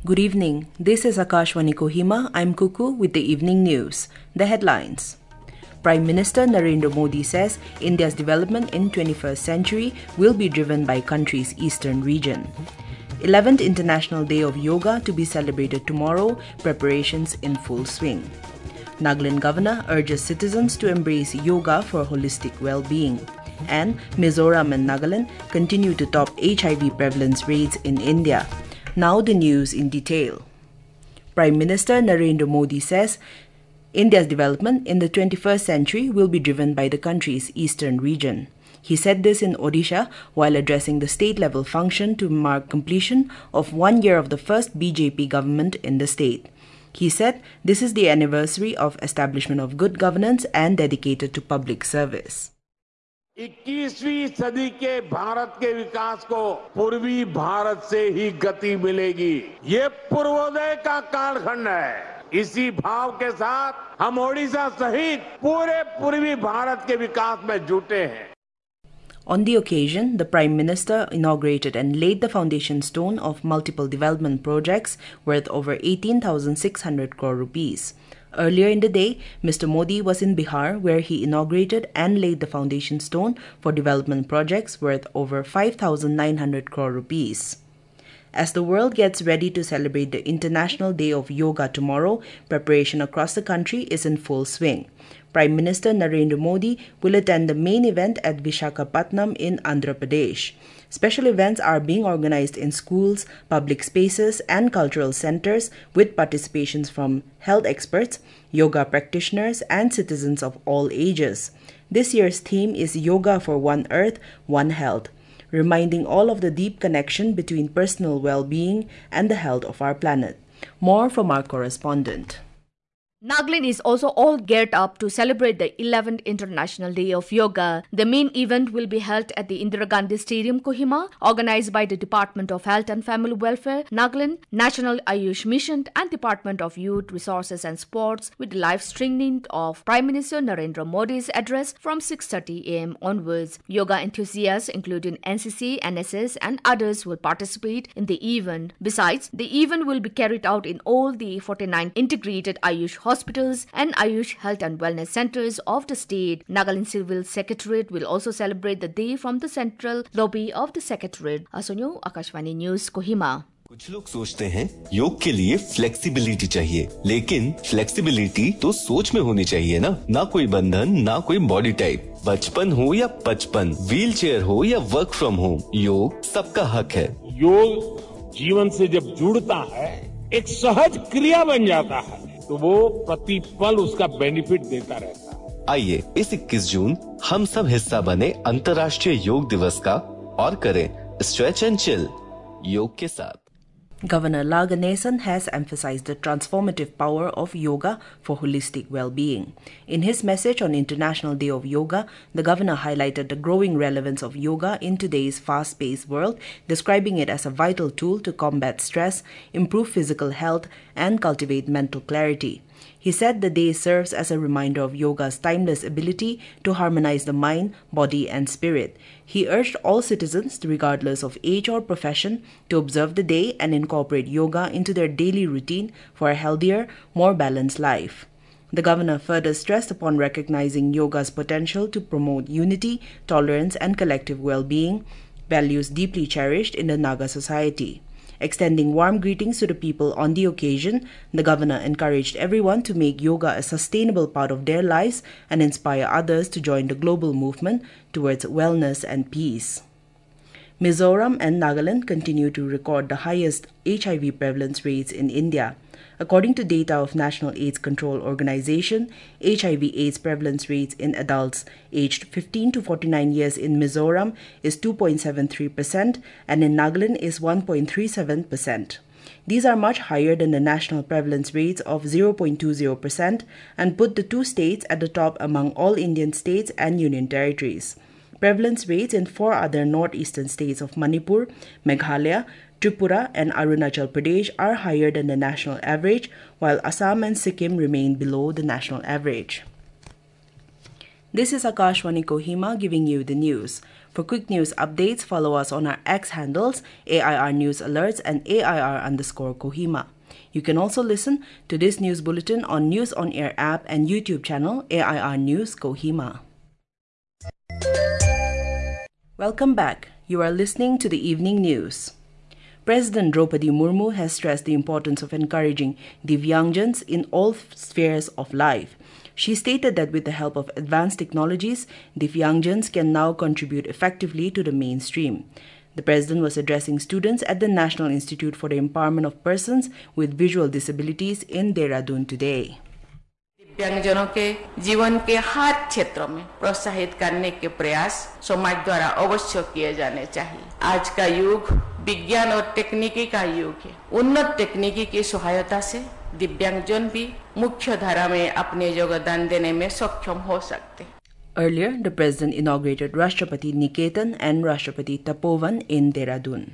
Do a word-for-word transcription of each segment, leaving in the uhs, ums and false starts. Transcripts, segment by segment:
Good evening. This is Akashwani Kohima. I'm Kuku with the evening news. The headlines. Prime Minister Narendra Modi says India's development in twenty-first century will be driven by country's eastern region. eleventh International Day of Yoga to be celebrated tomorrow, preparations in full swing. Nagaland Governor urges citizens to embrace yoga for holistic well-being. And Mizoram and Nagaland continue to top H I V prevalence rates in India. Now the news in detail. Prime Minister Narendra Modi says India's development in the twenty-first century will be driven by the country's eastern region. He said this in Odisha while addressing the state-level function to mark completion of one year of the first B J P government in the state. He said this is the anniversary of establishment of good governance and dedicated to public service. इक्कीसवीं सदी के भारत के विकास को पूर्वी भारत से ही गति मिलेगी। ये पूर्वोदय का कालखंड है। इसी भाव के साथ हम ओडिशा सहित पूरे पूर्वी भारत के विकास में जुटे हैं। On the occasion, the Prime Minister inaugurated and laid the foundation stone of multiple development projects worth over eighteen thousand six hundred crore rupees. Earlier in the day, Mister Modi was in Bihar where he inaugurated and laid the foundation stone for development projects worth over five thousand nine hundred crore rupees. As the world gets ready to celebrate the International Day of Yoga tomorrow, preparation across the country is in full swing. Prime Minister Narendra Modi will attend the main event at Visakhapatnam in Andhra Pradesh. Special events are being organized in schools, public spaces, and cultural centers with participations from health experts, yoga practitioners, and citizens of all ages. This year's theme is Yoga for One Earth, One Health, reminding all of the deep connection between personal well-being and the health of our planet. More from our correspondent. Nagaland is also all geared up to celebrate the eleventh International Day of Yoga. The main event will be held at the Indira Gandhi Stadium, Kohima, organized by the Department of Health and Family Welfare, Nagaland, National Ayush Mission and Department of Youth Resources and Sports, with the live streaming of Prime Minister Narendra Modi's address from six thirty a m onwards. Yoga enthusiasts, including N C C, N S S and others, will participate in the event. Besides, the event will be carried out in all the forty-nine integrated Ayush hospitals hospitals and Ayush Health and Wellness Centers of the state. Nagaland Civil Secretariat will also celebrate the day from the central lobby of the Secretariat. Asonyo, Akashwani News, Kohima. कुछ लोग सोचते हैं योग के लिए flexibility चाहिए, लेकिन flexibility तो सोच में होनी चाहिए ना। ना कोई बंधन, ना कोई बॉडी टाइप, बचपन हो या पचपन, व्हील चेयर हो या वर्क फ्रॉम होम, योग सबका हक है। योग जीवन से जब जुड़ता है, एक सहज क्रिया बन जाता है, तो वो प्रति पल उसका बेनिफिट देता रहता है। आइए इस इक्कीस जून हम सब हिस्सा बने अंतर्राष्ट्रीय योग दिवस का और करें स्ट्रेच एंड चिल योग के साथ। Governor La Ganesan has emphasized the transformative power of yoga for holistic well-being. In his message on International Day of Yoga, the governor highlighted the growing relevance of yoga in today's fast-paced world, describing it as a vital tool to combat stress, improve physical health, and cultivate mental clarity. He said the day serves as a reminder of yoga's timeless ability to harmonize the mind, body, and spirit. He urged all citizens, regardless of age or profession, to observe the day and incorporate yoga into their daily routine for a healthier, more balanced life. The governor further stressed upon recognizing yoga's potential to promote unity, tolerance, and collective well-being, values deeply cherished in the Naga society. Extending warm greetings to the people on the occasion, the governor encouraged everyone to make yoga a sustainable part of their lives and inspire others to join the global movement towards wellness and peace. Mizoram and Nagaland continue to record the highest H I V prevalence rates in India. According to data of National AIDS Control Organization, H I V AIDS prevalence rates in adults aged fifteen to forty-nine years in Mizoram is two point seven three percent and in Nagaland is one point three seven percent. These are much higher than the national prevalence rates of zero point two zero percent and put the two states at the top among all Indian states and union territories. Prevalence rates in four other northeastern states of Manipur, Meghalaya, Tripura and Arunachal Pradesh are higher than the national average, while Assam and Sikkim remain below the national average. This is Akashwani Kohima giving you the news. For quick news updates, follow us on our X handles, A I R News Alerts and A I R underscore Kohima. You can also listen to this news bulletin on News on Air app and YouTube channel A I R News Kohima. Welcome back. You are listening to the evening news. President Draupadi Murmu has stressed the importance of encouraging Divyangjans in all spheres of life. She stated that with the help of advanced technologies, Divyangjans can now contribute effectively to the mainstream. The president was addressing students at the National Institute for the Empowerment of Persons with Visual Disabilities in Dehradun today. दिव्यांगजनों के जीवन के हर क्षेत्रों में प्रोत्साहित करने के प्रयास समाज द्वारा अवश्य किए जाने चाहिए। आज का युग विज्ञान और तकनीकी का युग है। उन्नत तकनीकी की सहायता से दिव्यांगजन भी मुख्य धारा में अपने योगदान देने में सक्षम हो सकते हैं। Earlier, the president inaugurated Rashtrapati Niketan and Rashtrapati Tapovan in Dehradun.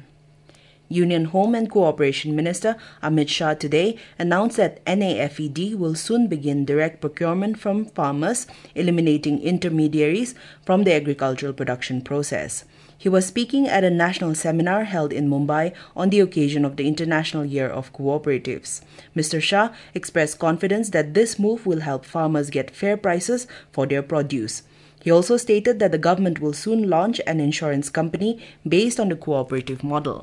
Union Home and Cooperation Minister Amit Shah today announced that N A F E D will soon begin direct procurement from farmers, eliminating intermediaries from the agricultural production process. He was speaking at a national seminar held in Mumbai on the occasion of the International Year of Cooperatives. Mister Shah expressed confidence that this move will help farmers get fair prices for their produce. He also stated that the government will soon launch an insurance company based on the cooperative model.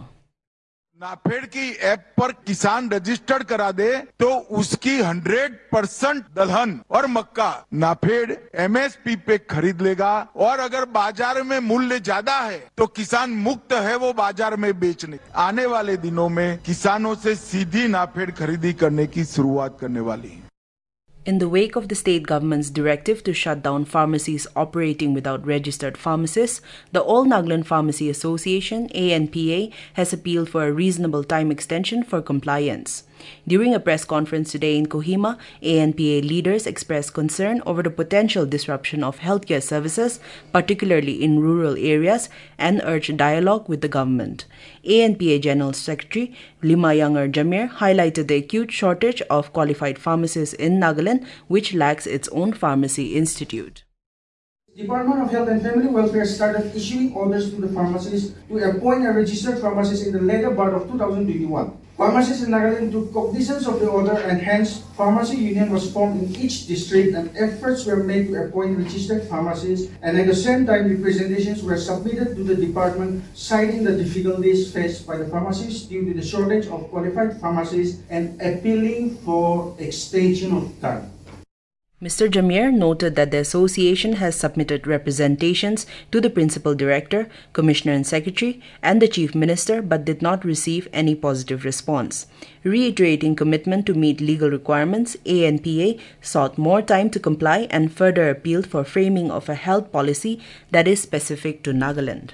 NAFED की app पर किसान registered करा दे तो उसकी hundred percent दलहन और मक्का NAFED M S P पे खरीद लेगा और अगर बाजार में मूल्य ज्यादा है तो किसान मुक्त है वो बाजार में बेचने। आने वाले दिनों में किसानों से सीधी नाफेड खरीदी करने की शुरुआत करने वाली है। In the wake of the state government's directive to shut down pharmacies operating without registered pharmacists, the All Nagaland Pharmacy Association, A N P A, has appealed for a reasonable time extension for compliance. During a press conference today in Kohima, A N P A leaders expressed concern over the potential disruption of healthcare services, particularly in rural areas, and urged dialogue with the government. A N P A General Secretary Lima Younger Jamir highlighted the acute shortage of qualified pharmacists in Nagaland, which lacks its own pharmacy institute. Department of Health and Family Welfare started issuing orders to the pharmacists to appoint a registered pharmacist in the later part of two thousand twenty-one. Pharmacists in Nagaland took cognizance of the order and hence pharmacy union was formed in each district and efforts were made to appoint registered pharmacists, and at the same time representations were submitted to the department citing the difficulties faced by the pharmacists due to the shortage of qualified pharmacists and appealing for extension of time. Mister Jamir noted that the association has submitted representations to the Principal Director, Commissioner and Secretary, and the Chief Minister but did not receive any positive response. Reiterating commitment to meet legal requirements, A N P A sought more time to comply and further appealed for framing of a health policy that is specific to Nagaland.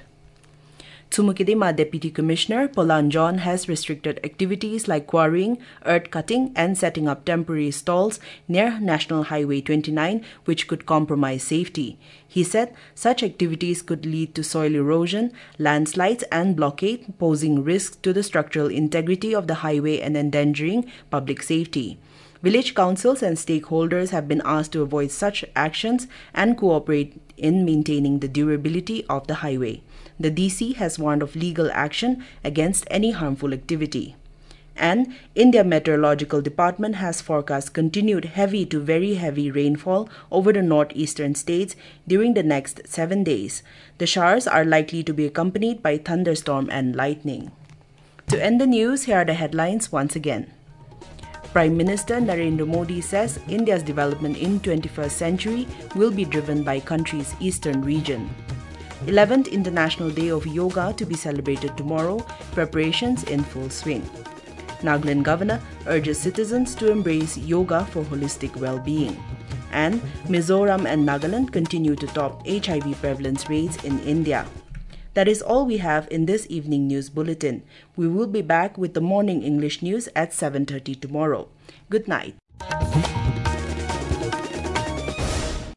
Tsumukidima Deputy Commissioner Polan John has restricted activities like quarrying, earth cutting and setting up temporary stalls near National Highway twenty-nine, which could compromise safety. He said such activities could lead to soil erosion, landslides and blockade, posing risks to the structural integrity of the highway and endangering public safety. Village councils and stakeholders have been asked to avoid such actions and cooperate in maintaining the durability of the highway. The D C has warned of legal action against any harmful activity. And India Meteorological Department has forecast continued heavy to very heavy rainfall over the northeastern states during the next seven days. The showers are likely to be accompanied by thunderstorm and lightning. To end the news, here are the headlines once again. Prime Minister Narendra Modi says India's development in twenty-first century will be driven by country's eastern region. eleventh International Day of Yoga to be celebrated tomorrow, preparations in full swing. Nagaland Governor urges citizens to embrace yoga for holistic well-being. And Mizoram and Nagaland continue to top H I V prevalence rates in India. That is all we have in this evening news bulletin. We will be back with the morning English news at seven thirty tomorrow. Good night.